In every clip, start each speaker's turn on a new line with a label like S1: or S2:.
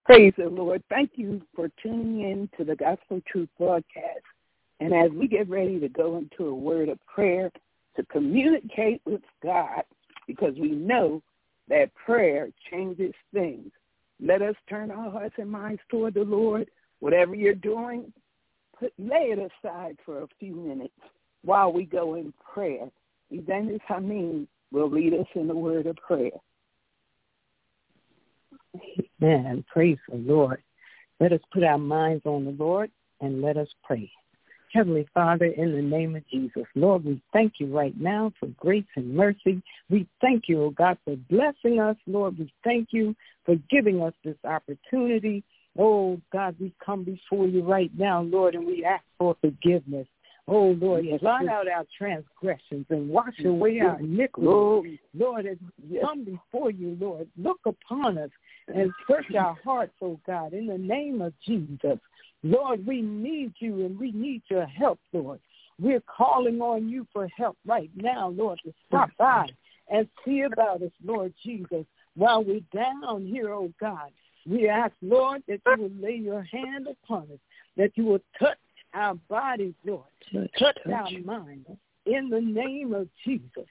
S1: Praise the Lord. Thank you for tuning in to the Gospel Truth broadcast. And as we get ready to go into a word of prayer to communicate with God, because we know that prayer changes things. Let us turn our hearts and minds toward the Lord. Whatever you're doing, lay it aside for a few minutes while we go in prayer. Evangelist Hameen will lead us in the word of prayer.
S2: Amen. Praise the Lord. Let us put our minds on the Lord and let us pray. Heavenly Father, in the name of Jesus, Lord, we thank you right now for grace and mercy. We thank you, oh God, for blessing us. Lord, we thank you for giving us this opportunity. Oh, God, we come before you right now, Lord, and we ask for forgiveness. Oh, Lord, blot out our transgressions and wash away our iniquities. Lord, as we come before you, Lord, look upon us and search our hearts, oh God, in the name of Jesus. Lord, we need you and we need your help, Lord. We're calling on you for help right now, Lord, to stop by and see about us, Lord Jesus, while we're down here, oh God. We ask, Lord, that you will lay your hand upon us, that you will touch our bodies, Lord, touch our minds, in the name of Jesus.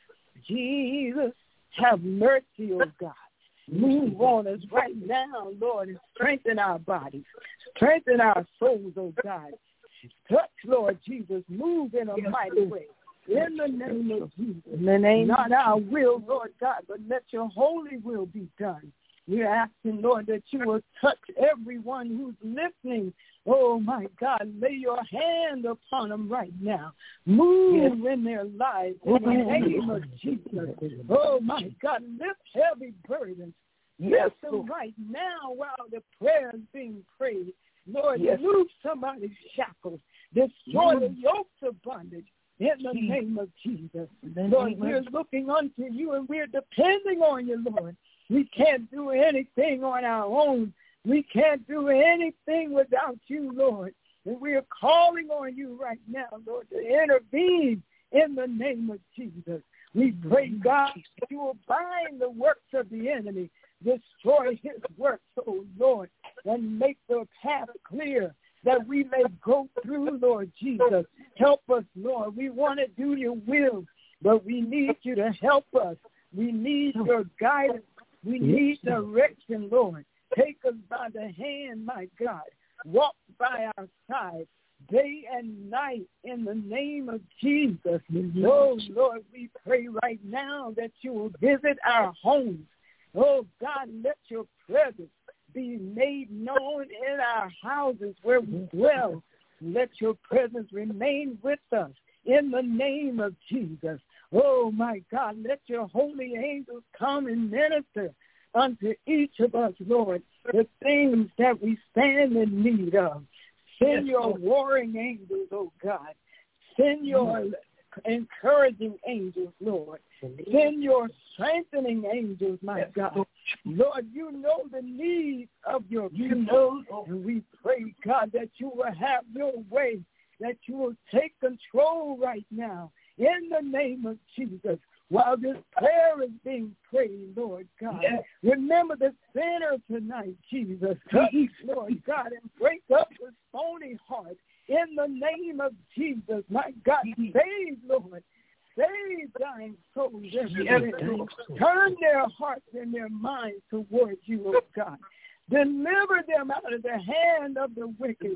S2: Jesus, have mercy, oh God. Move on us right now, Lord, and strengthen our bodies, strengthen our souls, oh God. Touch, Lord Jesus, move in a mighty way. In the name of Jesus. In the name, not our will, Lord God, but let your holy will be done. We're asking, Lord, that you will touch everyone who's listening. Oh, my God, lay your hand upon them right now. Move in their lives in the name of Jesus. Oh, my God, lift heavy burdens. Lift them right now while the prayer is being prayed. Lord, loose somebody's shackles. Destroy the yokes of bondage in the name of Jesus. Lord, we're looking unto you and we're depending on you, Lord. We can't do anything on our own. We can't do anything without you, Lord. And we are calling on you right now, Lord, to intervene in the name of Jesus. We pray, God, that you will bind the works of the enemy, destroy his works, oh Lord, and make the path clear that we may go through, Lord Jesus. Help us, Lord. We want to do your will, but we need you to help us. We need your guidance. We need direction, Lord. Take us by the hand, my God. Walk by our side day and night in the name of Jesus. Oh, Lord, we pray right now that you will visit our homes. Oh, God, let your presence be made known in our houses where we dwell. Let your presence remain with us in the name of Jesus. Oh, my God, let your holy angels come and minister unto each of us, Lord, the things that we stand in need of. Send your warring angels, oh God. Send your encouraging angels, Lord. Send your strengthening angels, my God. Lord, you know the needs of your people. And we pray, God, that you will have your way, that you will take control right now in the name of Jesus. While this prayer is being prayed, Lord God, remember the sinner tonight, Jesus. Lord God, and break up the stony heart in the name of Jesus. My God, save, Lord. Save dying souls everywhere. Turn their hearts and their minds towards you, oh God. Deliver them out of the hand of the wicked.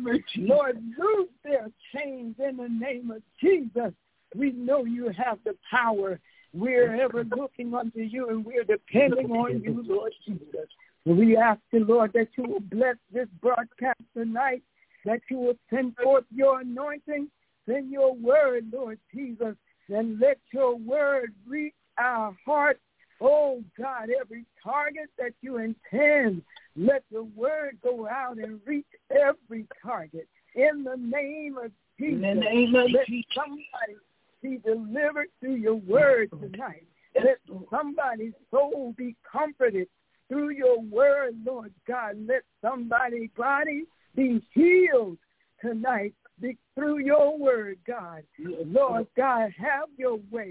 S2: Lord, loose their chains in the name of Jesus. We know you have the power. We're ever looking unto you, and we're depending on you, Lord Jesus. We ask you, Lord, that you will bless this broadcast tonight, that you will send forth your anointing, send your word, Lord Jesus, and let your word reach our hearts. Oh, God, every target that you intend, let the word go out and reach every target. In the name of Jesus, let somebody be delivered through your word tonight. Let somebody's soul be comforted through your word, Lord God. Let somebody's body be healed tonight through your word, God. Lord God, have your way.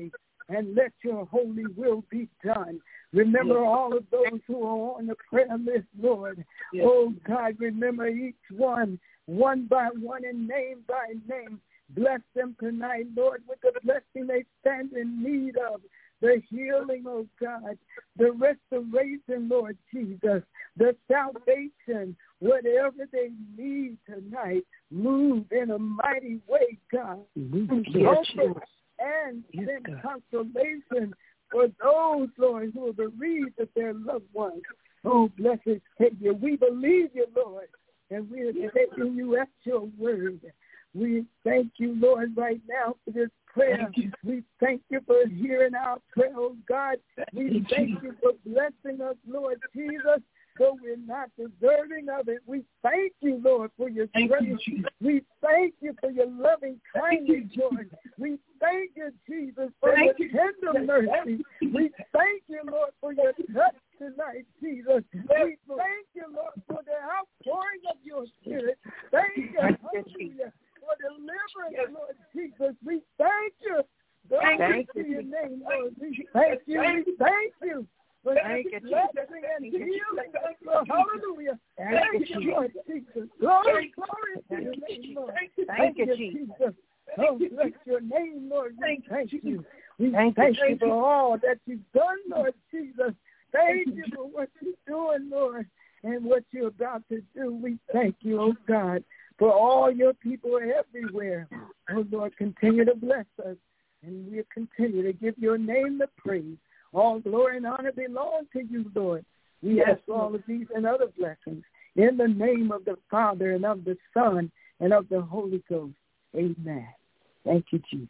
S1: and let your holy will be done. Remember all of those who are on the prayer list, Lord. Oh, God, remember each one by one and name by name. Bless them tonight, Lord, with the blessing they stand in need of. The healing, oh God, the restoration, Lord Jesus, the salvation, whatever they need tonight, move in a mighty way, God. Comfort and send consolation for those, Lord, who are bereaved of their loved ones. Oh, blessed Savior, we believe you, Lord, and we are taking you at your word. We thank you, Lord, right now for this prayer. We thank you for hearing our prayer, oh God. We thank you for blessing us, Lord Jesus, though we're not deserving of it. We thank you, Lord, for your grace. We thank you for your loving kindness, Lord. We thank you, Jesus, for your tender mercy. We thank you, Lord, for your touch tonight, Jesus. We thank you, Lord, for the outpouring of your spirit. Thank you, hallelujah, for deliverance, Lord Jesus. We thank you. Thank you. Your name, Lord. We thank you. We thank you. Thank you, blessing and healing. Hallelujah. Thank you, Lord Jesus. Glory to your name, Lord. Thank you, Jesus. Oh, bless your name, Lord. We thank you. We thank you for all that you've done, Lord Jesus. Thank you for what you're doing, Lord, and what you're about to do. We thank you, oh God, for all your people everywhere. Oh, Lord, continue to bless us, and we'll continue to give your name the praise. All glory and honor belong to you, Lord. We ask all of these and other blessings in the name of the Father and of the Son and of the Holy Ghost. Amen. Thank you, Jesus.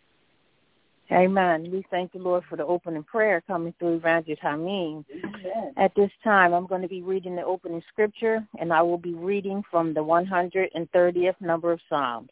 S3: Amen. We thank the Lord for the opening prayer coming through Evangelist Hameen. At this time, I'm going to be reading the opening scripture, and I will be reading from the 130th number of Psalms.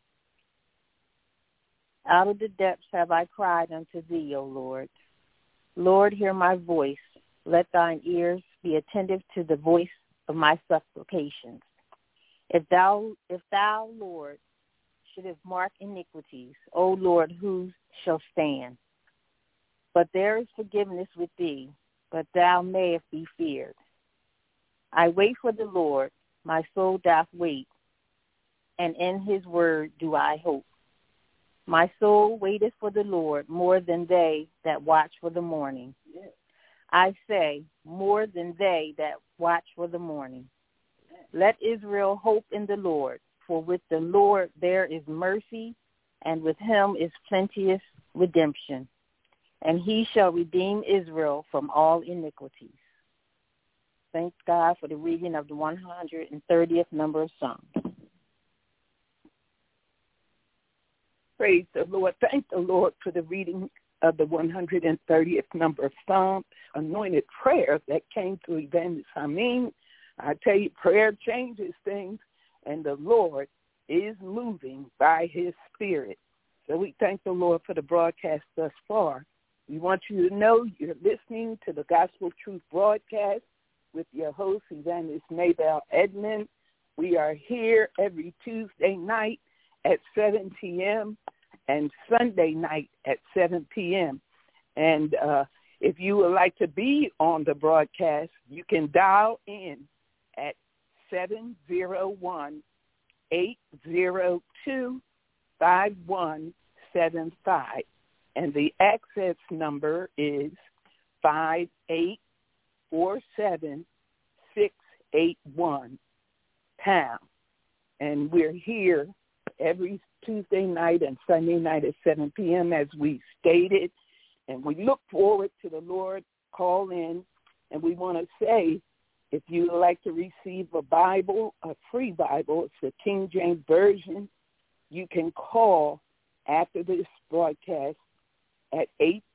S3: Out of the depths have I cried unto thee, O Lord. Lord, hear my voice. Let thine ears be attentive to the voice of my supplications. If thou, Lord, should have marked iniquities, O Lord, who shall stand? But there is forgiveness with thee, but thou mayest be feared. I wait for the Lord, my soul doth wait, and in his word do I hope. My soul waiteth for the Lord more than they that watch for the morning. Yes. I say, more than they that watch for the morning. Yes. Let Israel hope in the Lord, for with the Lord there is mercy, and with him is plenteous redemption. And he shall redeem Israel from all iniquities. Thank God for the reading of the 130th number of Psalms.
S1: Praise the Lord. Thank the Lord for the reading of the 130th number of Psalms, anointed prayer that came through Evangelist Hameen. I tell you, prayer changes things, and the Lord is moving by his Spirit. So we thank the Lord for the broadcast thus far. We want you to know you're listening to the Gospel Truth broadcast with your host, Evangelist Maybelle Edmond. We are here every Tuesday night at 7 p.m. and Sunday night at 7 p.m. And if you would like to be on the broadcast, you can dial in at 701-802-5175. And the access number is 5847681#. And we're here every Tuesday night and Sunday night at 7 p.m. as we stated. And we look forward to the Lord call in. And we want to say, if you would like to receive a Bible, a free Bible, it's the King James Version, you can call after this broadcast at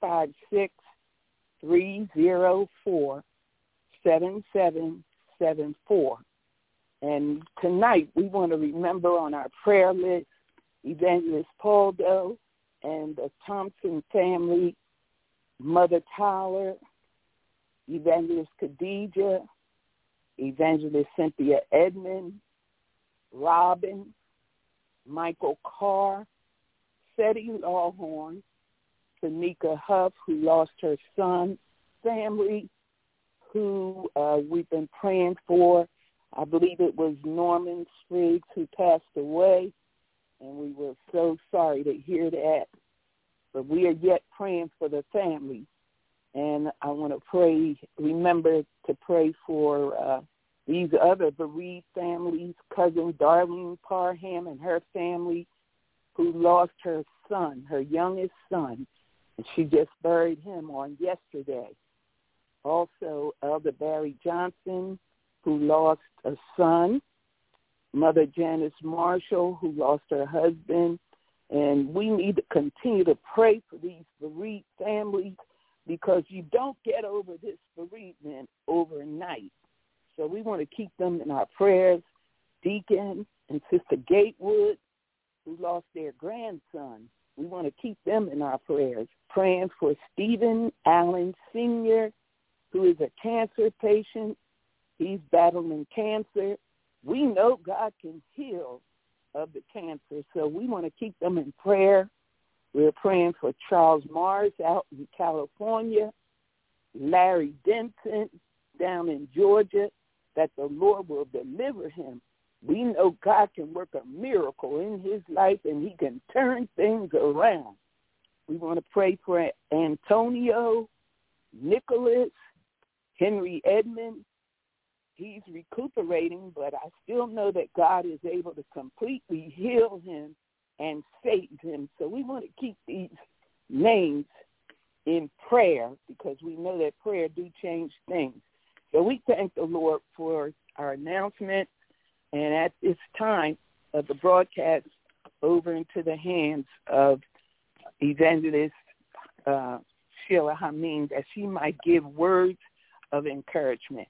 S1: 856-304-7774. And tonight we want to remember on our prayer list Evangelist Pauldo and the Thompson family, Mother Tyler, Evangelist Khadijah, Evangelist Cynthia Edmond, Robin, Michael Carr, Seti Lawhorn, Sanika Huff, who lost her son, family, who we've been praying for. I believe it was Norman Spriggs who passed away, and we were so sorry to hear that. But we are yet praying for the family. And I want to remember to pray for these other bereaved families, cousin Darlene Parham and her family, who lost her son, her youngest son, and she just buried him on yesterday. Also, Elder Barry Johnson, who lost a son, Mother Janice Marshall, who lost her husband, and we need to continue to pray for these bereaved families because you don't get over this bereavement overnight. So we want to keep them in our prayers. Deacon and Sister Gatewood, who lost their grandson, we want to keep them in our prayers. Praying for Stephen Allen Sr., who is a cancer patient. He's battling cancer. We know God can heal of the cancer, so we want to keep them in prayer. We're praying for Charles Mars out in California, Larry Denton down in Georgia, that the Lord will deliver him. We know God can work a miracle in his life, and he can turn things around. We want to pray for Antonio, Nicholas, Henry Edmond. He's recuperating, but I still know that God is able to completely heal him and save him. So we want to keep these names in prayer because we know that prayer do change things. So we thank the Lord for our announcement, and at this time of the broadcast, over into the hands of Evangelist Sheila Hameen, that she might give words of encouragement.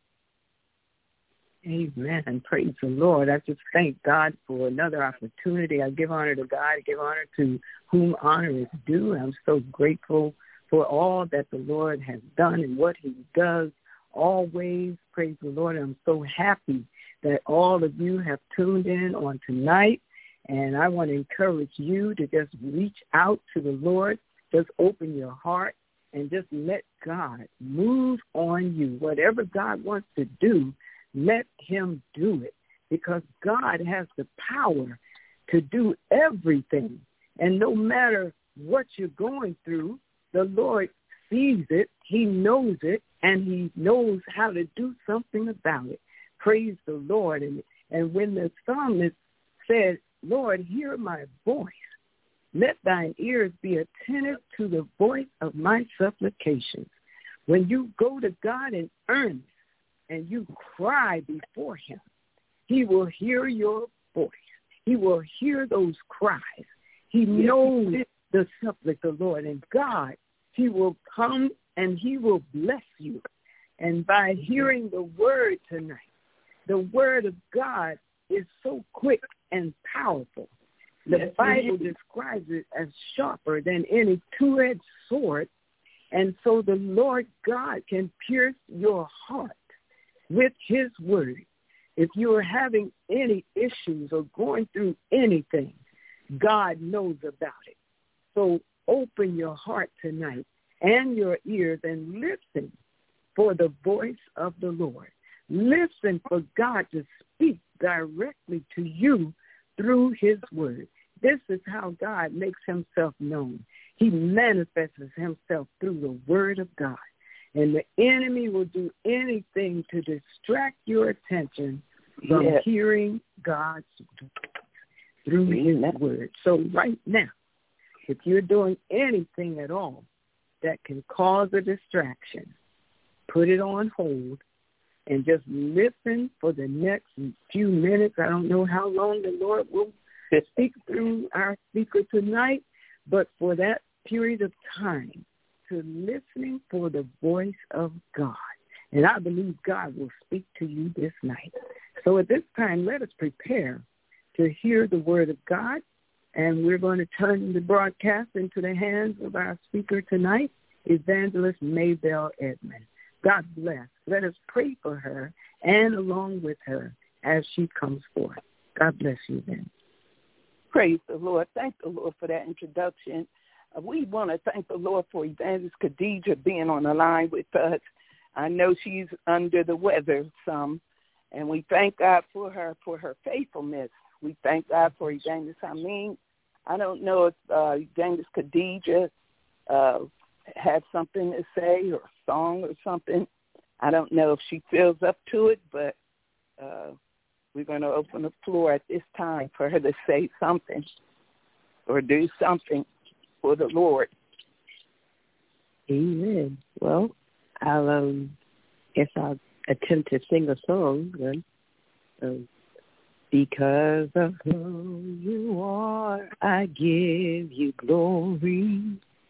S2: Amen. Praise the Lord. I just thank God for another opportunity. I give honor to God. I give honor to whom honor is due. I'm so grateful for all that the Lord has done and what he does always. Praise the Lord. I'm so happy that all of you have tuned in on tonight. And I want to encourage you to just reach out to the Lord. Just open your heart and just let God move on you. Whatever God wants to do, let him do it, because God has the power to do everything. And no matter what you're going through, the Lord sees it, he knows it, and he knows how to do something about it. Praise the Lord. And when the psalmist said, Lord, hear my voice, let thine ears be attentive to the voice of my supplications. When you go to God in earnest, and you cry before him, he will hear your voice. He will hear those cries. He knows the supplic of the Lord. And God, he will come and he will bless you. And by hearing the word tonight, the word of God is so quick and powerful. The Bible describes it as sharper than any two-edged sword. And so the Lord God can pierce your heart with his word. If you are having any issues or going through anything, God knows about it. So open your heart tonight and your ears and listen for the voice of the Lord. Listen for God to speak directly to you through his word. This is how God makes himself known. He manifests himself through the word of God. And the enemy will do anything to distract your attention from hearing God's through his word. So right now, if you're doing anything at all that can cause a distraction, put it on hold and just listen for the next few minutes. I don't know how long the Lord will speak through our speaker tonight, but for that period of time, to listening for the voice of God. And I believe God will speak to you this night. So at this time, let us prepare to hear the word of God. And we're going to turn the broadcast into the hands of our speaker tonight, Evangelist Maybelle Edmond. God bless. Let us pray for her and along with her as she comes forth. God bless you then.
S1: Praise the Lord. Thank the Lord for that introduction. We want to thank the Lord for Evangelist Khadijah being on the line with us. I know she's under the weather some, and we thank God for her faithfulness. We thank God for Evangelist Hameen. I don't know if Evangelist Khadijah has something to say or a song or something. I don't know if she feels up to it, but we're going to open the floor at this time for her to say something or do something for the Lord.
S4: Amen. Well, I'll attempt to sing a song then. Because of who you are, I give you glory.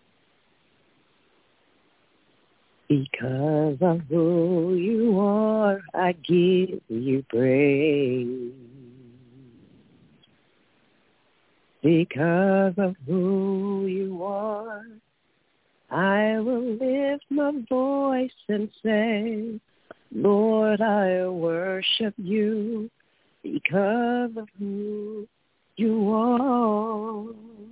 S4: Because of who you are, I give you praise. Because of who you are, I will lift my voice and say, Lord, I worship you because of who you are.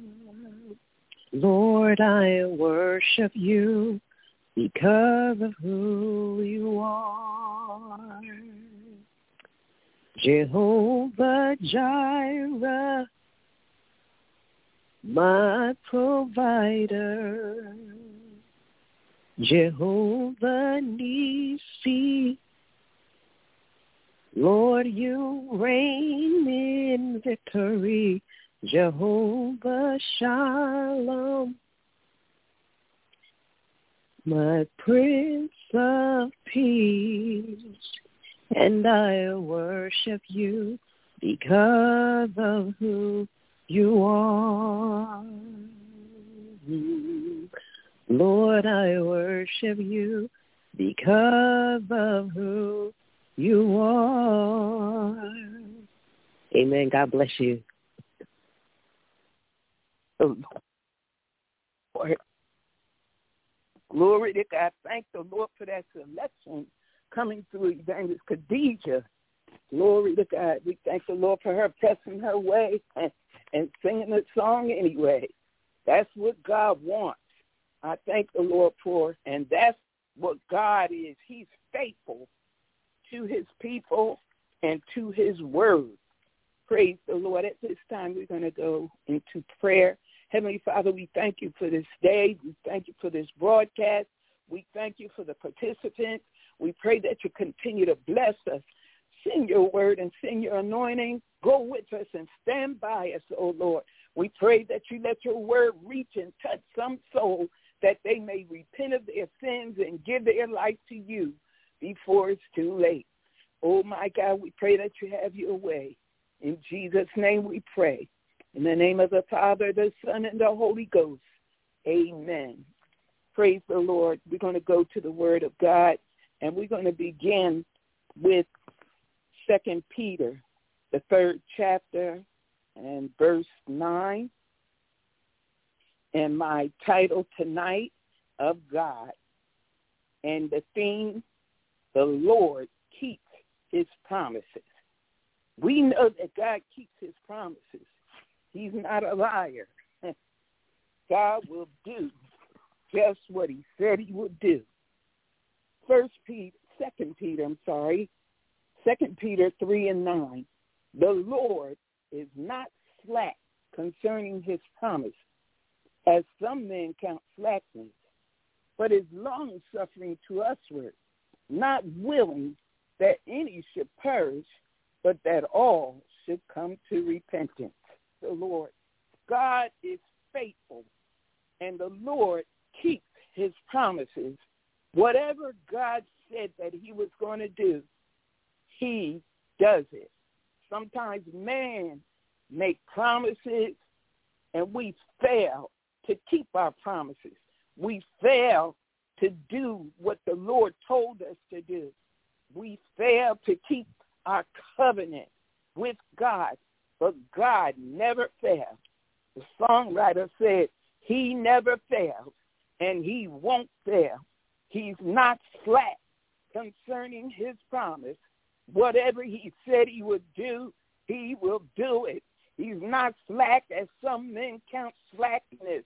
S4: Lord, I worship you because of who you are. Jehovah Jireh, my provider. Jehovah Nissi, Lord, you reign in victory. Jehovah Shalom, my Prince of Peace, and I worship you because of who you are. Lord, I worship you because of who you are. Amen. God bless you.
S1: Glory to God. Thank the Lord for that selection coming through Evangelist Khadijah. Glory to God. We thank the Lord for her pressing her way and singing the song anyway. That's what God wants. I thank the Lord for, and that's what God is. He's faithful to his people and to his word. Praise the Lord. At this time, we're going to go into prayer. Heavenly Father, we thank you for this day. We thank you for this broadcast. We thank you for the participants. We pray that you continue to bless us. Send your word and send your anointing. Go with us and stand by us, oh Lord. We pray that you let your word reach and touch some soul that they may repent of their sins and give their life to you before it's too late. Oh, my God, we pray that you have your way. In Jesus' name we pray. In the name of the Father, the Son, and the Holy Ghost. Amen. Praise the Lord. We're going to go to the Word of God, and we're going to begin with 2 Peter, the 3rd chapter, and verse 9. And my title tonight, Of God. And the theme, the Lord keeps his promises. We know that God keeps his promises. He's not a liar. God will do just what he said he would do. 2 Peter 3:9. The Lord is not slack concerning his promise, as some men count slackness, but is long-suffering to usward, not willing that any should perish, but that all should come to repentance. The Lord, God is faithful, and the Lord keeps his promises. Whatever God said that he was going to do, he does it. Sometimes man make promises, and we fail to keep our promises. We fail to do what the Lord told us to do. We fail to keep our covenant with God, but God never fails. The songwriter said, he never fails, and he won't fail. He's not slack concerning his promise. Whatever he said he would do, he will do it. He's not slack as some men count slackness,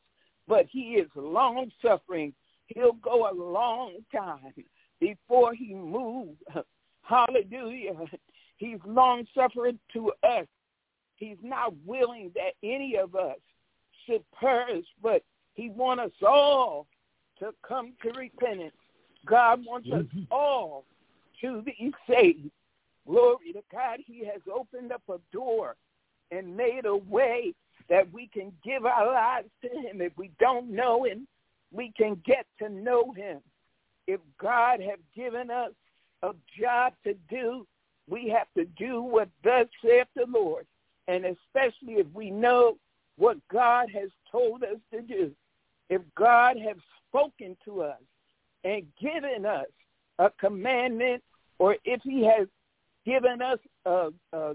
S1: but he is long-suffering. He'll go a long time before he moves. Hallelujah. He's long-suffering to us. He's not willing that any of us should perish, but he wants us all to come to repentance. God wants us all to be saved. Glory to God. He has opened up a door and made a way that we can give our lives to him. If we don't know him, we can get to know him. If God has given us a job to do, we have to do what thus saith the Lord. And especially if we know what God has told us to do. If God has spoken to us and given us a commandment, or if he has given us a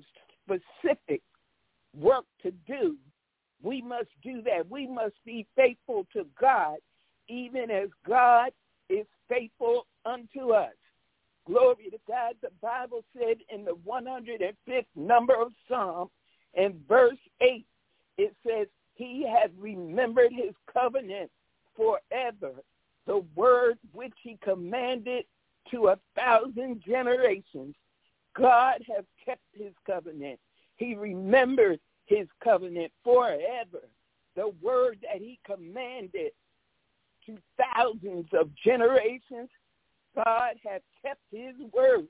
S1: specific work to do, we must do that. We must be faithful to God, even as God is faithful unto us. Glory to God. The Bible said in the 105th number of Psalm, in verse 8, it says, he has remembered his covenant forever, the word which he commanded to 1,000 generations. God has kept his covenant. He remembered his covenant forever. The word that he commanded to thousands of generations, God has kept his word.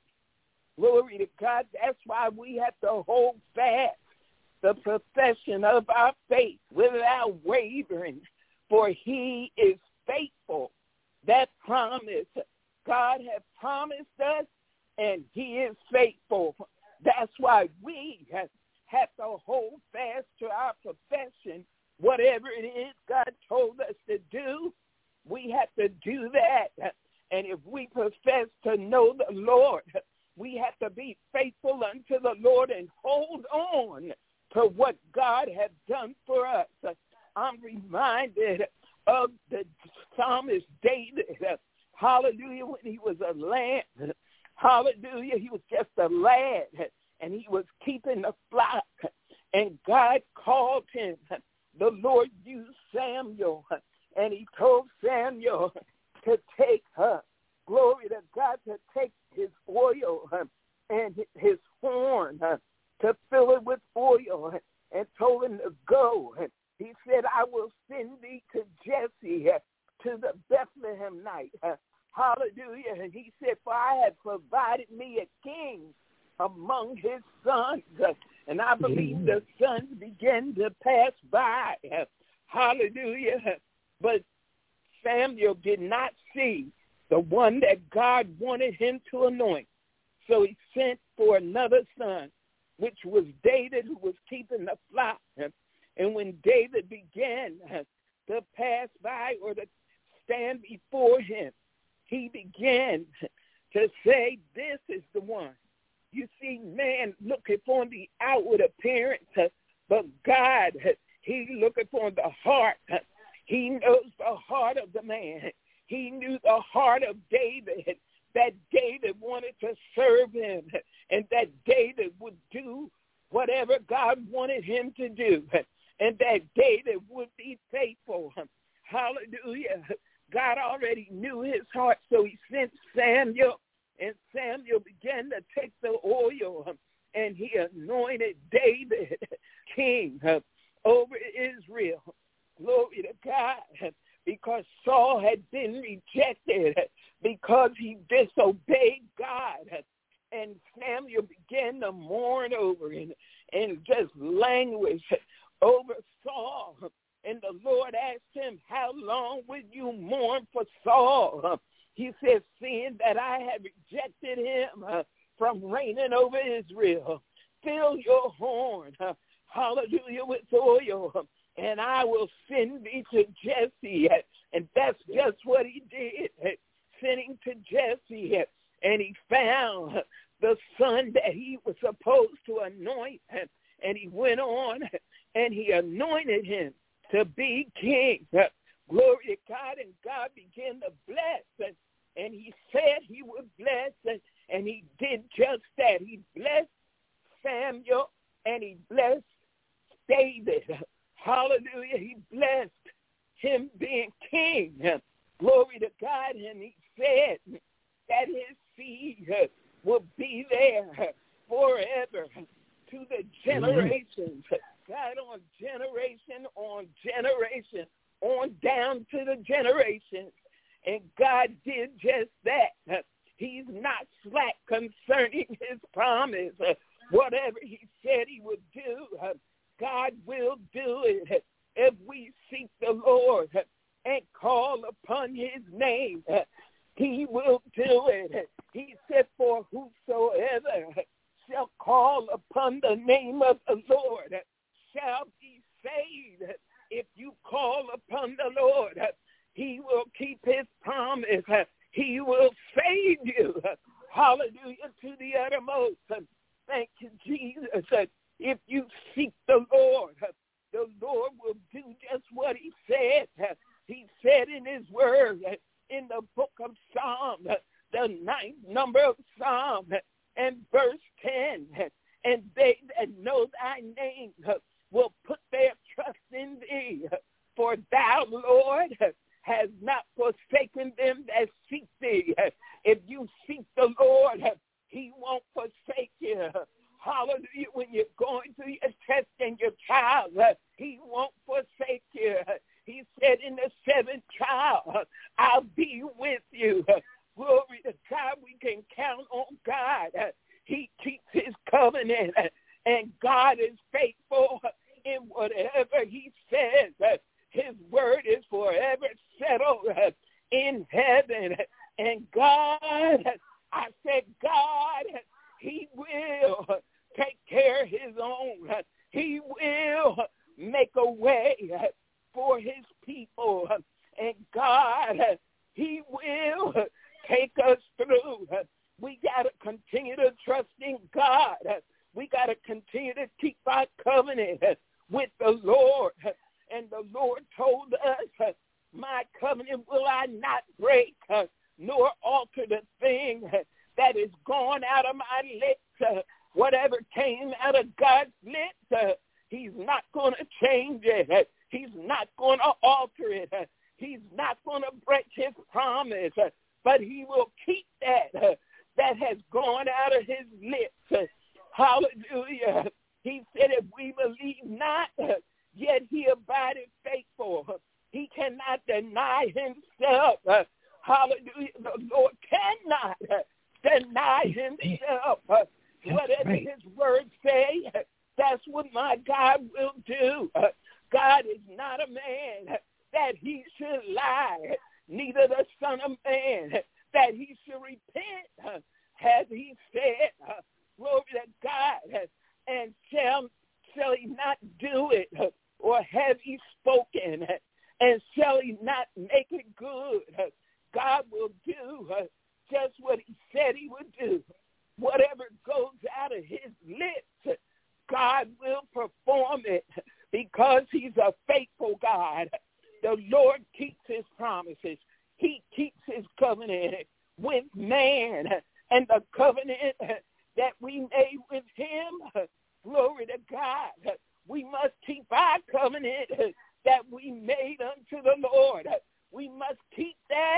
S1: Glory to God. That's why we have to hold fast the profession of our faith without wavering, for he is faithful. That promise, God has promised us, and he is faithful. That's why we have to hold fast to our profession. Whatever it is God told us to do, we have to do that. And if we profess to know the Lord, we have to be faithful unto the Lord and hold on to what God has done for us. I'm reminded of the psalmist David. Hallelujah, when he was a lad. Hallelujah, he was just a lad, and he was keeping the flock. And God called him. The Lord used Samuel, and he told Samuel to take her. Glory to God, to take his oil and his horn, to fill it with oil, and told him to go. He said, I will send thee to Jesse, to the Bethlehemite. Hallelujah. And he said, for I have provided me a king among his sons. And I believe the sons began to pass by. Hallelujah. But Samuel did not see the one that God wanted him to anoint. So he sent for another son, which was David, who was keeping the flock. And when David began to pass by or to stand before him, he began to say, this is the one. You see, man looketh on the outward appearance, but God, he looketh on the heart. He knows the heart of the man. He knew the heart of David, that David wanted to serve him, and that David would do whatever God wanted him to do, and that David would be faithful. Hallelujah. God already knew his heart, so he sent Samuel, and Samuel began to take the oil, and he anointed David king over Israel. Glory to God, because Saul had been rejected, because he disobeyed God. And Samuel began to mourn over him and just languish over Saul. And the Lord asked him, how long will you mourn for Saul? He said, seeing that I have rejected him from reigning over Israel, fill your horn, hallelujah, with oil, and I will send thee to Jesse. And that's just what he did, sending to Jesse. And he found the son that he was supposed to anoint. And he went on and he anointed him to be king. Glory to God. And God began to bless. And he said he would bless. And he did just that. He blessed Samuel and he blessed David. Hallelujah. He blessed him being king. Glory to God. And he said that his seed will be there forever to the generations. God, on generation, on down to the generations. And God did just that. He's not slack concerning his promise. Whatever he said he would do, God will do it. If we seek the Lord and call upon his name, he will do it. He said, for whosoever shall call upon the name of the Lord shall be saved. If you call upon the Lord, he will keep his promise. He will save you. Hallelujah, to the uttermost. Thank you, Jesus. If you seek the Lord will do just what he said. He said in his word, in the book of Psalm, the 9th number of Psalm, and verse 10, and they that know thy name will put their trust in thee. For thou, Lord, has not forsaken them that seek thee. If you seek the Lord, he won't forsake you. Hallelujah. When you're going through your test and your trials, he won't forsake you. He said in the 7th trial, I'll be with you. Glory to God. We can count on God. He keeps his covenant, and God is faithful in whatever he says. His word is forever settled in heaven. And God, I said, God, he will take care of his own. He will make a way for his people. And God, he will take us through. We got to continue to trust in God. We got to continue to keep our covenant with the Lord. And the Lord told us, my covenant will I not break, nor alter the thing that is gone out of my lips. Whatever came out of God's lips, he's not going to change it. He's not going to alter it. He's not going to break his promise, but he will keep that has gone out of his lips. Hallelujah. He said, if we believe not, yet he abideth faithful. He cannot deny himself. Hallelujah. The Lord cannot deny himself. Whatever his words say, that's what my God will do. God is not a man that he should lie, neither the son of man that he should repent. Has he said, glory to God, and shall he not do it? Or have he spoken, and shall he not make it good? God will do just what he said he would do. Whatever goes out of his lips, God will perform it because he's a faithful God. The Lord keeps his promises. He keeps his covenant with man, and the covenant that we made with him, glory to God, we must keep our covenant that we made unto the Lord. We must keep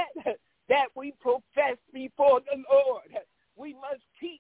S1: that we profess before the Lord. We must keep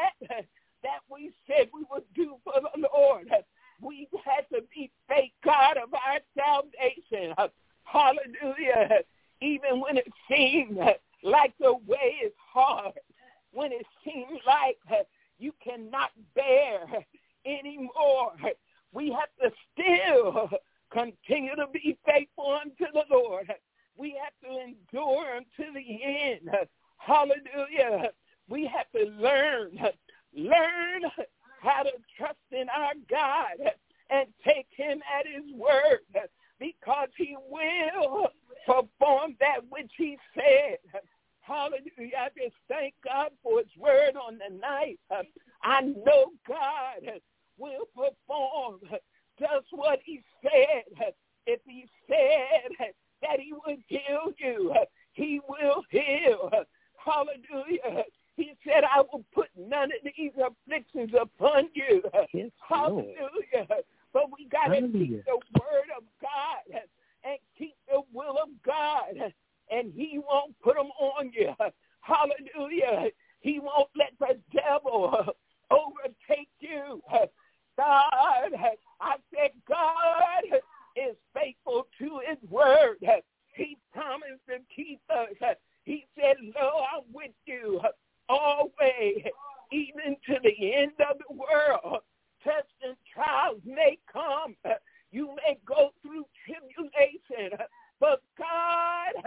S1: that we said we would do for the Lord. We had to be faith God of our salvation. Hallelujah. Even when it seemed like the way is hard, when it seems like you cannot bear anymore, we have to still continue to be faithful unto the Lord. We have to endure unto the end. Hallelujah. We have to learn how to trust in our God and take him at his word, because he will perform that which he said. Hallelujah. I just thank God for his word on the night. I know God will perform just what he said. If he said that he would heal you, he will heal. Hallelujah. He said, I will put none of these afflictions upon you.
S2: Yes,
S1: hallelujah. Lord. But we got to keep the word of God and keep the God, and he won't put them on you. Hallelujah. He won't let the devil overtake you. God, I said God is faithful to his word. He promised to keep us. He said, lo, I'm with you always, even to the end of the world. Tests and trials may come. You may go through tribulation, but God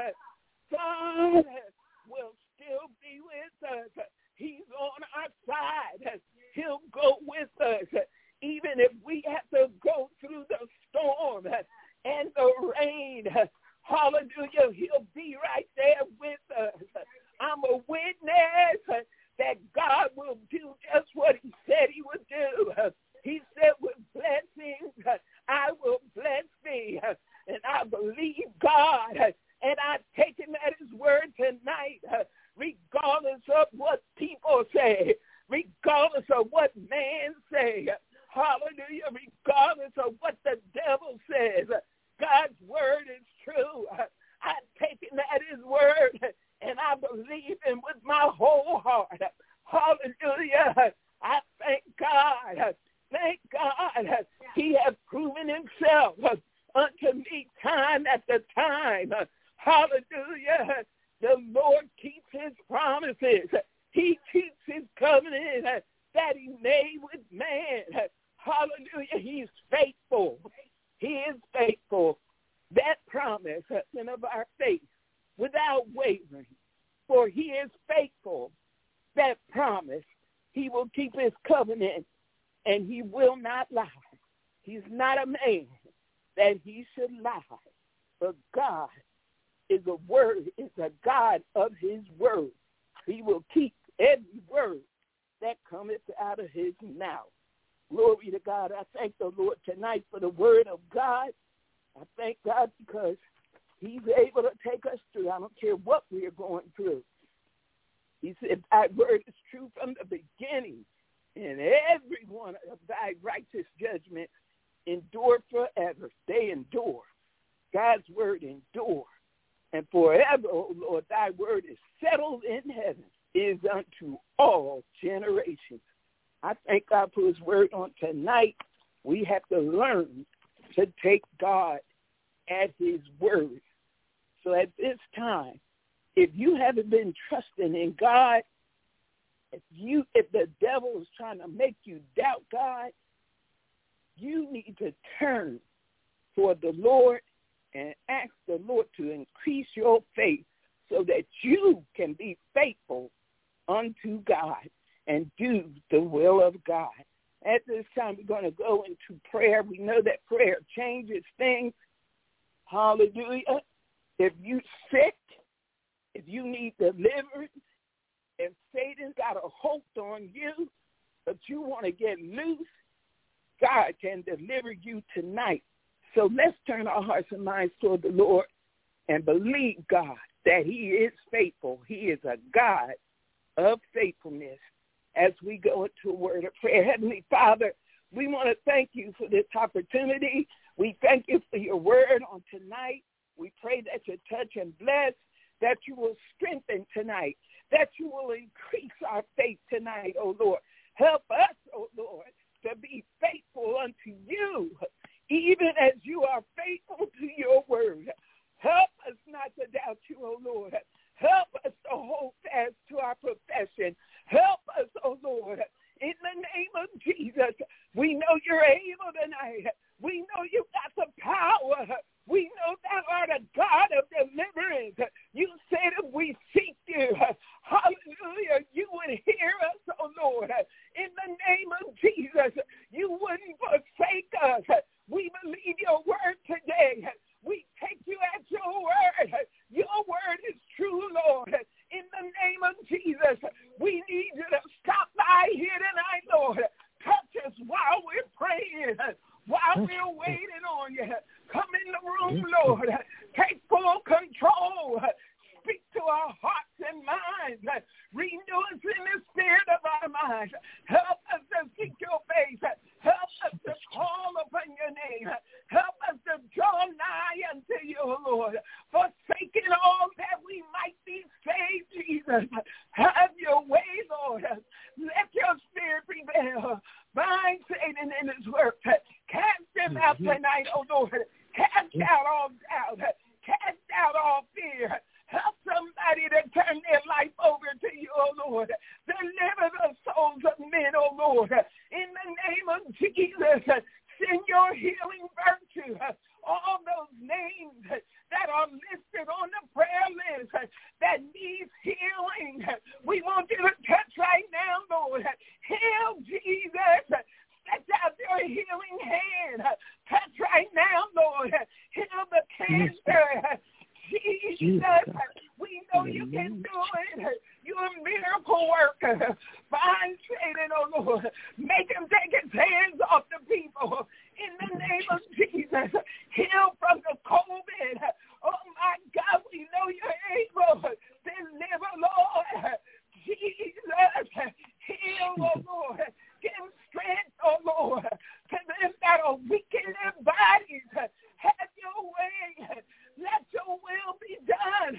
S1: will still be with us. He's on our side. He'll go with us. Even if we have to go through the storm and the rain, hallelujah, he'll be right there with us. I'm a witness that God will do just what he said he would do. He said with blessings, I will bless thee. And I believe God, and I've taken at his word tonight, regardless of what people say, regardless of what man say, hallelujah, regardless of what the devil says, God's word is true. I've taken at his word, and I believe him with my whole heart. Hallelujah. I thank God. Thank God. He has proven himself unto me time after time. Hallelujah. The Lord keeps his promises. He keeps his covenant that he made with man. Hallelujah. He's faithful. He is faithful. That promise is of our faith without wavering. For he is faithful. That promise, he will keep his covenant, and he will not lie. He's not a man that he should lie. But God is a God of his word. He will keep every word that cometh out of his mouth. Glory to God. I thank the Lord tonight for the word of God. I thank God because he's able to take us through. I don't care what we are going through. He said, thy word is true from the beginning, and every one of thy righteous judgments endure forever. They endure. God's word endure. And forever, O Lord, thy word is settled in heaven, is unto all generations. I thank God for his word on tonight. We have to learn to take God at his word. So at this time, if you haven't been trusting in God, if the devil is trying to make you doubt God, you need to turn toward the Lord and ask the Lord to increase your faith so that you can be faithful unto God and do the will of God. At this time, we're going to go into prayer. We know that prayer changes things. Hallelujah. If you're sick, if you need deliverance, if Satan got a hold on you, but you want to get loose, God can deliver you tonight. So let's turn our hearts and minds toward the Lord and believe God that he is faithful. He is a God of faithfulness. As we go into a word of prayer, Heavenly Father, we want to thank you for this opportunity. We thank you for your word on tonight. We pray that you touch and bless, that you will strengthen tonight, that you will increase our faith tonight, oh Lord. Help us, oh Lord, to be faithful unto you, even as you are faithful to your word. Help us not to doubt you, oh Lord. Help us to hold fast to our profession. Help us, oh Lord, in the name of Jesus. We know you're able tonight. We know you've got the power. We know thou art a God of deliverance. You said if we seek you, hallelujah, you would hear us, oh Lord. In the name of Jesus, you wouldn't forsake us. We believe your word today. We take you at your word. Your word is true, Lord. In the name of Jesus, we need you to stop by here tonight, Lord. Touch us while we're praying, while we're waiting on you. Come in the room, Lord. Take full control. Speak to our hearts and minds. Renew us in the spirit of our minds. Help us to seek your face. Help us to call upon your name. Help us to draw nigh unto you, Lord. For Satan and his work. Cast him out tonight, oh Lord. Cast out all doubt. Cast out all fear. Help somebody to turn their life over to you, oh Lord. Deliver the souls of men, oh Lord. In the name of Jesus, send your healing virtue. All those names that are listed on the prayer list that needs healing, we want you to touch right now, Lord. Heal, Jesus. Stretch out your healing hand. Touch right now, Lord. Heal the cancer. Jesus, we know you can do it. You're a miracle worker. Find Satan, oh Lord. Make him take his hands off the people. In the name of Jesus, heal from the COVID. Oh my God, we know you're able. Deliver, Lord. Jesus, heal, oh Lord. Give him strength, oh Lord. To them that are weak in their bodies. Have your way. Let your will be done.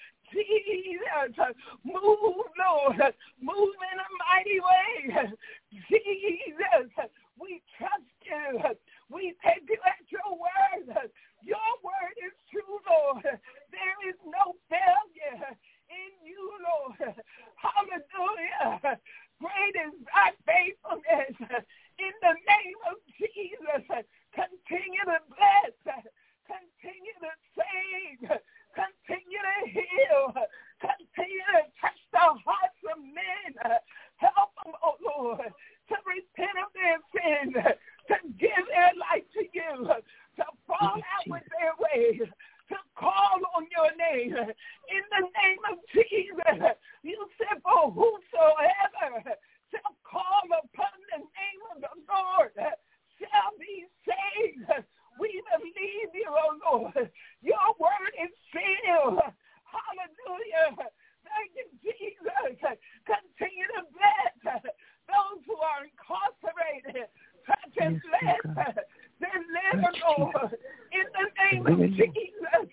S1: Jesus, move, Lord. Move in a mighty way. Jesus, we trust you. We take you at your word. Your word is true, Lord. There is no failure in you, Lord. Hallelujah. Great is thy faithfulness. In the name of Jesus, continue to bless. Continue to save. Continue to heal. Continue to touch the hearts of men. Help them, oh Lord, to repent of their sins, to give their life to you, to fall out with their ways, to call on your name. In the name of Jesus, you said, for whosoever shall call upon the name of the Lord shall be saved. We believe you, oh Lord. Your word is sealed. Hallelujah. Thank you, Jesus. Continue to bless those who are incarcerated. Touch and bless. Deliver, Lord. In the name of Jesus.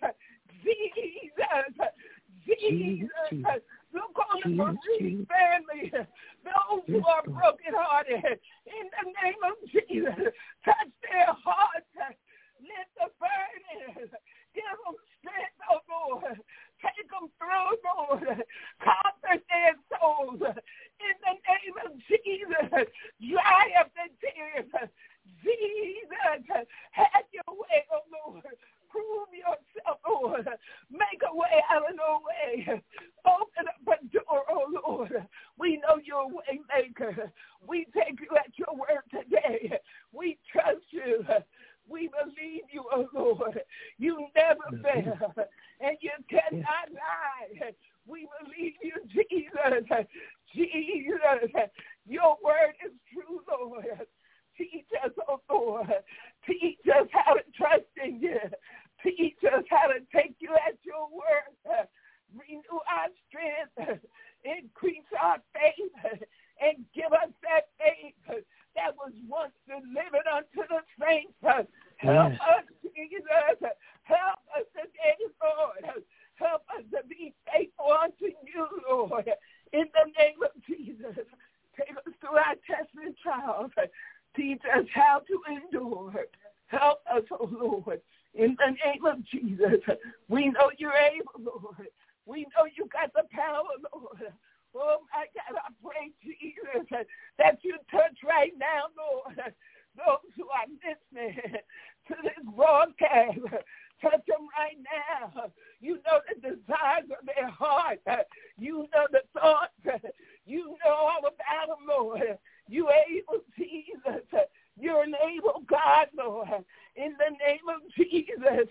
S1: Jesus. Look on the bereaved family. Those who are brokenhearted. In the name of Jesus. Touch their hearts. Lift the burden. Give them strength, oh Lord. Take them through, Lord. Comfort their souls. In the name of Jesus. Dry up the tears. Jesus, have your way, oh Lord. Prove yourself, Lord. Make a way out of no way. Open up a door, oh Lord. We know you're a way maker. We take you at your word today. We trust you. We believe you, oh Lord. You never fail, and you cannot lie. We believe you, Jesus. Jesus, your word is true, Lord. Teach us, oh Lord. Teach us how to trust in you. Teach us how to take you at your word. Renew our strength. Increase our faith. And give us that faith that was once delivered unto the saints. Help us, Jesus. Help us today, Lord. Help us to be faithful unto you, Lord. In the name of Jesus. Take us through our tests and trials. Teach us how to endure. Help us, oh Lord. In the name of Jesus. We know you're able, Lord. We know you got the power, Lord. Oh, my God, I pray, Jesus, that you touch right now, Lord, those who are listening to this broadcast. Touch them right now. You know the desires of their heart. You know the thoughts. You know all about them, Lord. You able, Jesus. You're an able God, Lord. In the name of Jesus.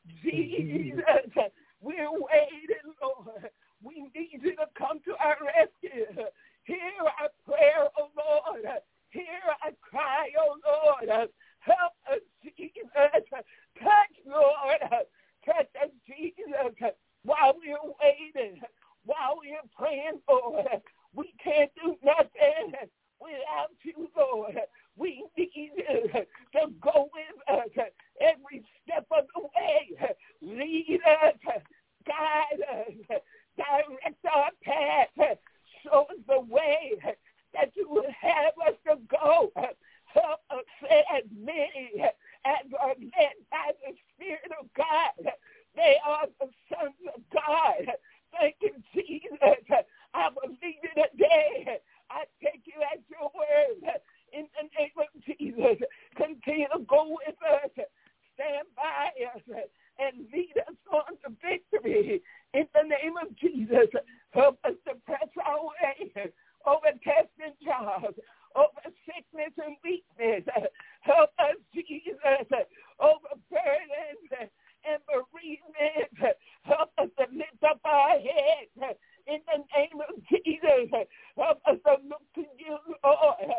S1: Jesus, we're waiting, Lord. We need you to come to our rescue. Hear our prayer, oh Lord. Hear our cry, oh Lord. Help us, Jesus. Touch, Lord. Touch us, Jesus. While we're waiting, while we're praying, Lord. We can't do nothing without you, Lord. We need you to go with us every step of the way. Lead us, guide us, direct our path. Show us the way that you would have us to go. Help as many as are led by the Spirit of God, they are the sons of God. Thank you, Jesus. I believe it today. I take you at your word. In the name of Jesus, continue to go with us, stand by us, and lead us on to victory. In the name of Jesus, help us to press our way over tests and trials, over sickness and weakness. Help us, Jesus, over burdens and bereavement. Help us to lift up our heads. In the name of Jesus, help us to look to you, Lord.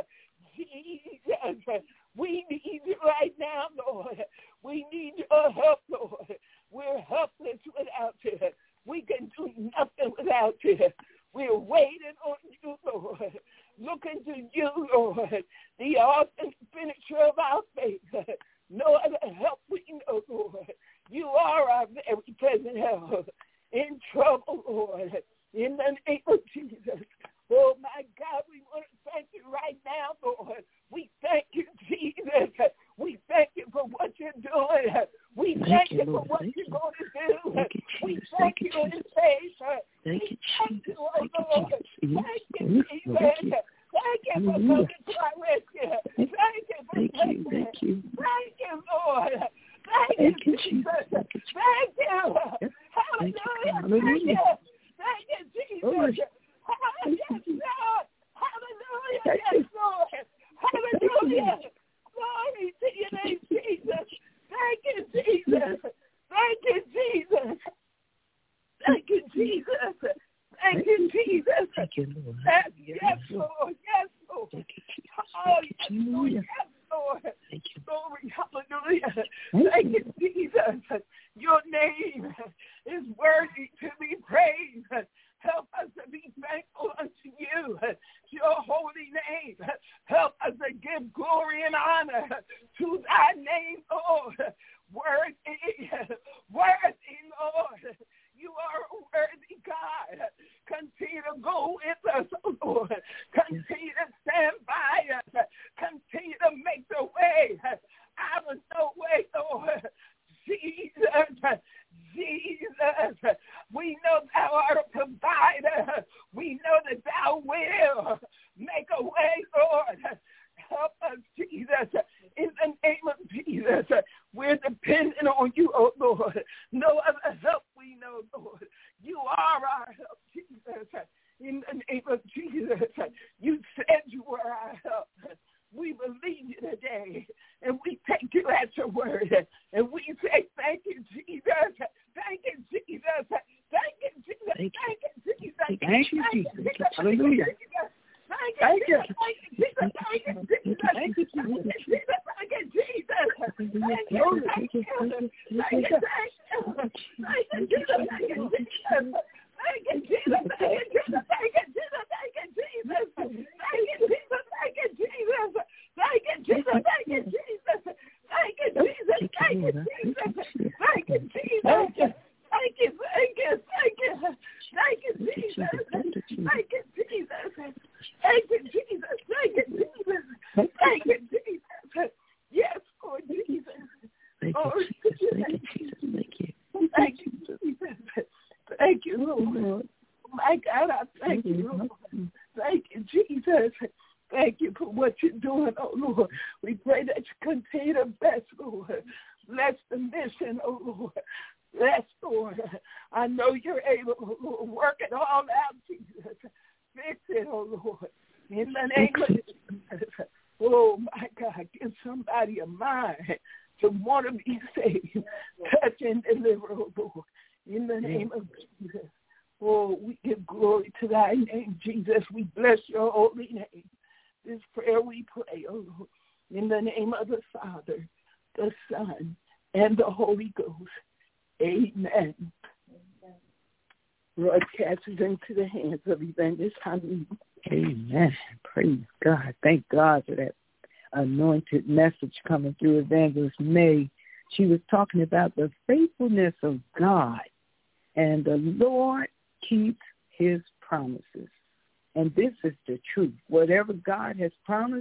S1: Jesus, we need you right now, Lord. We need your help, Lord. We're helpless without you. We can do nothing without you. We're waiting on you, Lord. Looking to you, Lord, the author and finisher of our faith. No other help we know, Lord. You are our very present help in trouble, Lord. In the name of Jesus. Oh, my God, we want to thank you right now, Lord. We thank you, Jesus. We thank you for what you're doing. We thank you for what you're going to do. We thank you in this face.
S4: Thank you, Jesus.
S1: Thank you, Lord. Thank you, Jesus. Thank you for coming to our rescue. Thank you for blessing. Thank you. Thank you, Lord. Thank you, Jesus. Thank you. Hallelujah. Thank you. Thank you, Jesus. Yes, Lord. Hallelujah. Yes, Lord. Hallelujah. Glory to your name, Jesus. Thank you, Jesus. Thank you, Jesus. Thank you, Jesus. Thank you, Jesus.
S4: Thank you, Lord.
S1: Yes, Lord. Yes, Lord.
S4: Thank you, Jesus.
S1: Oh, yes, Lord. Yes, Lord.
S4: Thank you.
S1: Glory. Hallelujah. Thank you, Jesus. Your name is worthy to be praised. Help us to be thankful unto you, your holy name. Help us to give glory and honor to thy name, Lord. Worthy, Lord. You are a worthy God. Continue to go with us, Lord. Continue to stand by us. Continue to make the way out of no way, Lord. Jesus, Jesus, we know thou art a provider. We know that thou will make a way, Lord. Help us, Jesus. In the name of Jesus, we're dependent on you, oh Lord. No other help we know, Lord. You are our help, Jesus. In the name of Jesus, you said you were our help. We believe you today, and we take you at your word, and we say thank you, Jesus. Thank you, Jesus. Thank you, Jesus. Thank you, Jesus.
S2: Thank you, Jesus. Hallelujah.
S1: Thank you. Thank you, Jesus. Thank you, Jesus. Thank you, Jesus. Thank you, Jesus. Thank you, Jesus. Thank you, thank you, thank you, thank you, Jesus. Thank you, Jesus. Thank you, Jesus. Thank you, Jesus. Thank you, Jesus. Thank you, Jesus. Thank you, Jesus. Thank you, Jesus. Thank you, Jesus. Thank you, Jesus. Thank you, Jesus. Thank you, Jesus. Thank you, Jesus. Thank you. Thank you. Thank you. Thank you. Thank you, Jesus. Thank you, Jesus. Thank you, Jesus. Thank you, Jesus. Thank you, Jesus. Thank you, Jesus. Yes, Lord Jesus.
S4: Thank you, Jesus. Thank you, Jesus. Thank you.
S1: Thank you, Jesus. Thank you, Lord. My God, I thank you, Lord. Thank you, Jesus. Thank you for what you're doing, oh Lord. We pray that you continue to bless, Lord. Bless the mission, oh Lord. Bless, Lord. I know you're able, Lord. Work it all out, Jesus. Fix it, oh Lord. In the name of Jesus. Oh, my God, give somebody a mind to want to be saved. Touch and deliver, oh Lord. In the name of Jesus. Oh, we give glory to thy name, Jesus. We bless your holy name. This prayer we pray, oh Lord, in the name of the Father, the Son, and the Holy Ghost. Amen. Broadcast is into the hands of Evangelist Honey.
S2: Amen. Praise God. Thank God for that anointed message coming through Evangelist May. She was talking about the faithfulness of God, and the Lord keeps his promises. And this is the truth. Whatever God has promised,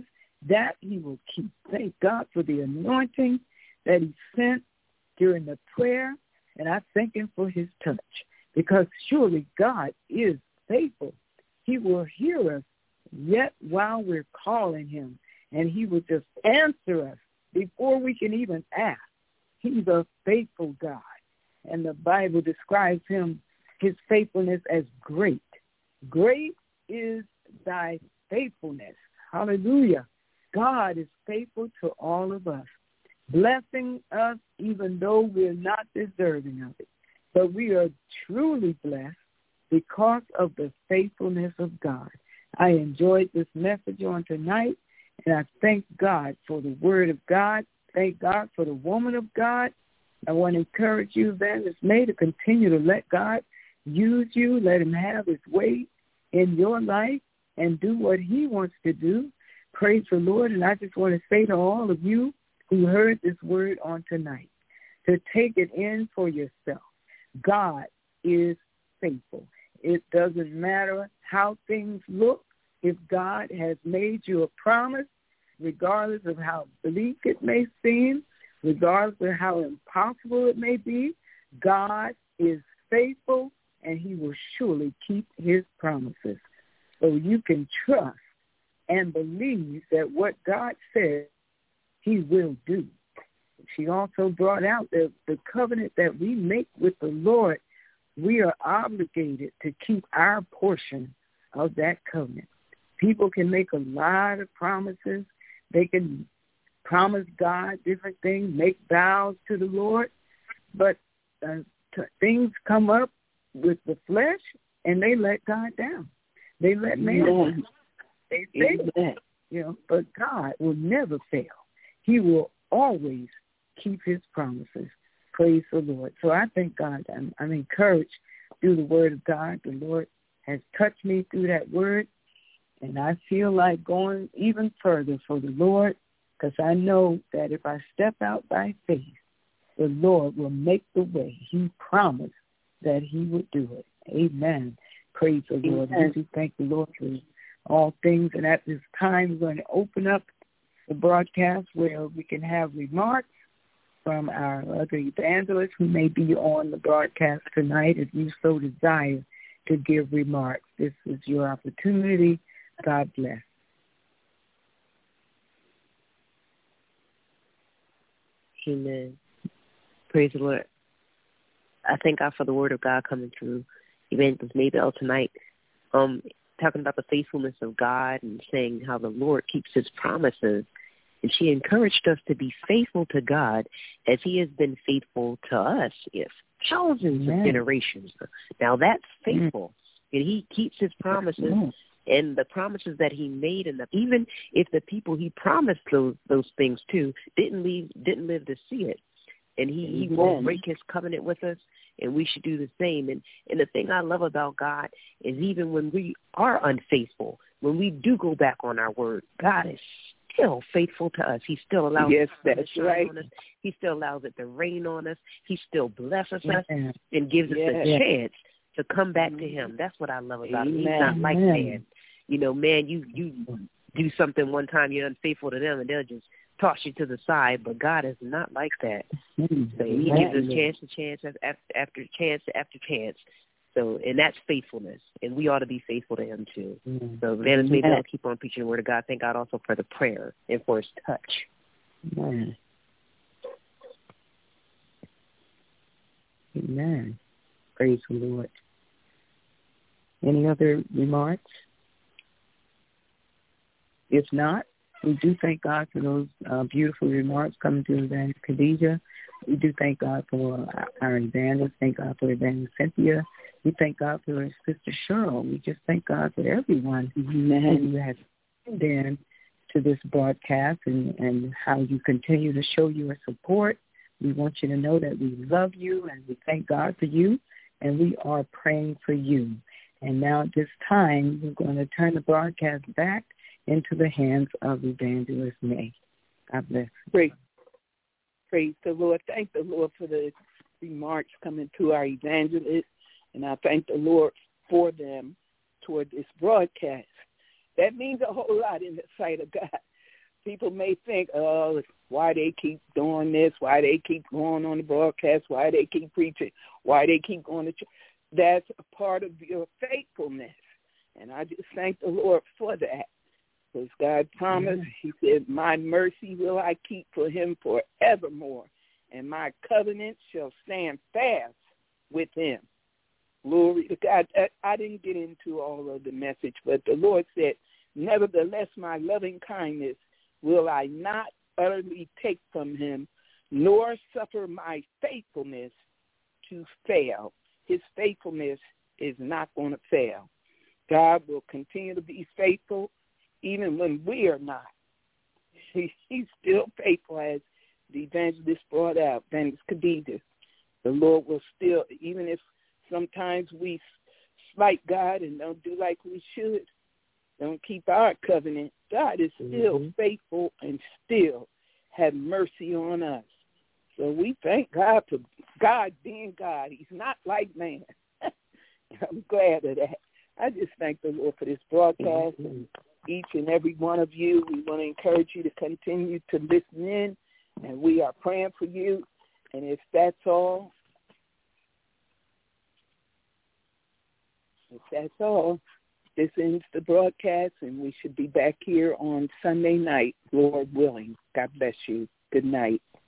S2: that he will keep. Thank God for the anointing that he sent during the prayer, and I thank him for his touch, because surely God is faithful. He will hear us yet while we're calling him, and he will just answer us before we can even ask. He's a faithful God, and the Bible describes his faithfulness as great. Great is thy faithfulness. Hallelujah. God is faithful to all of us, blessing us even though we're not deserving of it. But we are truly blessed because of the faithfulness of God. I enjoyed this message on tonight, and I thank God for the word of God. Thank God for the woman of God. I want to encourage you, Evangelist May, to continue to let God use you. Let him have his way in your life and do what he wants to do. Praise the Lord. And I just want to say to all of you who heard this word on tonight, to take it in for yourself. God is faithful. It doesn't matter how things look. If God has made you a promise, regardless of how bleak it may seem, regardless of how impossible it may be, God is faithful, and he will surely keep his promises. So you can trust and believe that what God says, he will do. She also brought out the covenant that we make with the Lord. We are obligated to keep our portion of that covenant. People can make a lot of promises. They can promise God different things, make vows to the Lord, but things come up with the flesh, and they let God down. They let man down. They fail, but God will never fail. He will always keep his promises. Praise the Lord. So I thank God. I'm encouraged through the word of God. The Lord has touched me through that word, and I feel like going even further for the Lord, because I know that if I step out by faith, the Lord will make the way. He promised that he would do it. Amen. Praise the Lord. I do thank the Lord for all things. And at this time, we're going to open up the broadcast where we can have remarks from our other evangelists who may be on the broadcast tonight, if you so desire to give remarks. This is your opportunity. God bless.
S4: Amen. Praise the Lord. I thank God for the word of God coming through Evangelist Maybell tonight, talking about the faithfulness of God and saying how the Lord keeps his promises. And she encouraged us to be faithful to God as he has been faithful to us, thousands of generations. Now that's faithful. And he keeps his promises and the promises that he made. And even if the people he promised those things to didn't live to see it. And he won't break his covenant with us, and we should do the same. And the thing I love about God is even when we are unfaithful, when we do go back on our word, God is still faithful to us. He still allows it to shine on us. He still allows it to rain on us. He still blesses us and gives us a chance to come back to him. That's what I love about him. He's not like man. Man, you do something one time, you're unfaithful to them, and they'll just toss you to the side, but God is not like that. So he gives us chance to chance after chance after chance. So, and that's faithfulness, and we ought to be faithful to him too. So, Vanessa, maybe I'll keep on preaching the word of God. Thank God also for the prayer and for his touch.
S2: Amen. Praise the Lord. Any other remarks? If not, we do thank God for those beautiful remarks coming to Evangelist Khadijah. We do thank God for our evangelist. Thank God for Evangelist Cynthia. We thank God for Sister Cheryl. We just thank God for everyone who has tuned in to this broadcast and how you continue to show your support. We want you to know that we love you and we thank God for you, and we are praying for you. And now at this time, we're going to turn the broadcast back into the hands of Evangelist May. God bless.
S1: Praise the Lord. Thank the Lord for the remarks coming to our evangelist, and I thank the Lord for them toward this broadcast. That means a whole lot in the sight of God. people may think, oh, why they keep doing this, why they keep going on the broadcast, why they keep preaching, why they keep going to church. That's a part of your faithfulness. And I just thank the Lord for that. Because God promised, he said, my mercy will I keep for him forevermore, and my covenant shall stand fast with him. Glory to God. I didn't get into all of the message, but the Lord said, nevertheless, my loving kindness will I not utterly take from him, nor suffer my faithfulness to fail. His faithfulness is not going to fail. God will continue to be faithful even when we are not. He's still faithful, as the evangelist brought out, Evangelist Khadijah. The Lord will still, even if sometimes we slight God and don't do like we should, don't keep our covenant, God is still faithful and still have mercy on us. So we thank God for God being God. He's not like man. I'm glad of that. I just thank the Lord for this broadcast and each and every one of you. We want to encourage you to continue to listen in, and we are praying for you. And if that's all, this ends the broadcast, and we should be back here on Sunday night, Lord willing. God bless you. Good night.